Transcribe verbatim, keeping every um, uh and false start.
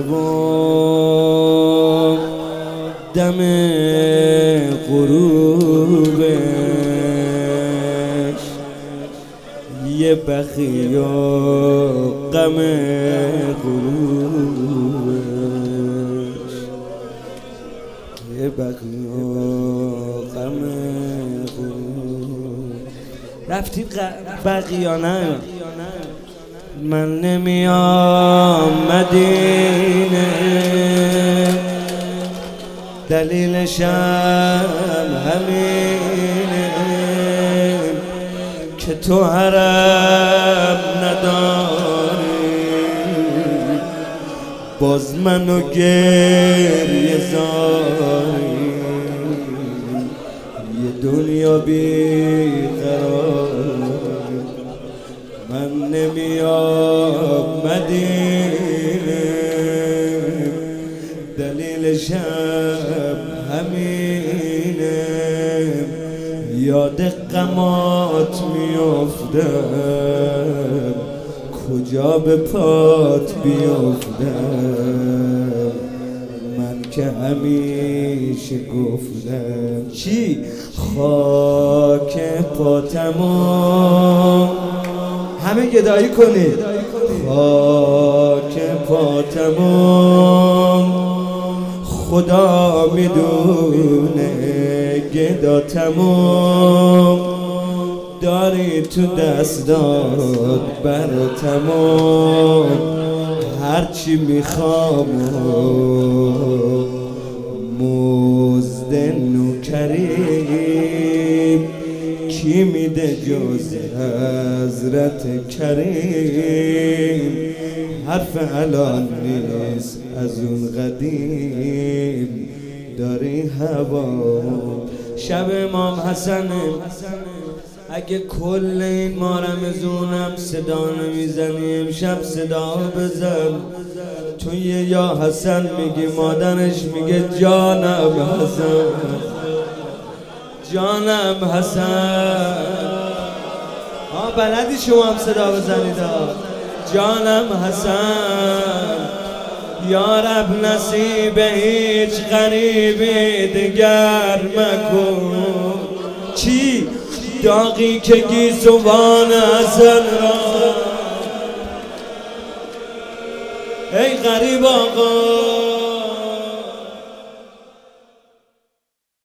و دم غروبش یه بخی و غم غروبش یه بخی و غم غروب. رفتید بقی یا نه؟ من نمیام مدینه دلیلشم همینه که تو حرم نداری باز منو گریه زاری یه دنیا بیقرار. من نمیام مدینه دلیلشم همینه یاد غمات میافتم کجا به پات بیافتم. من که همیشه گفتم چی خاک پاتمو همه گدایی کنید خاک پاتمو خدا میدونه گداتمو داری تو دستات براتمو هرچی میخوام مزد نوکریم کی میده جز حضرت کریم. حرف الان نیست از اون قدیم داری هوا. شب امام حسن اگه کل این ما رمزونم صدا نمیزنی امشب صدا بزن. تو یه یا حسن میگی مادرش میگه جانم حسن جانم حسن. ها بلدی شما هم صدا بزنید جانم حسن. یا رب نصیب هیچ غریبی دگر مکن. چی؟ داغی که گیسوان حسن را ای غریب آقا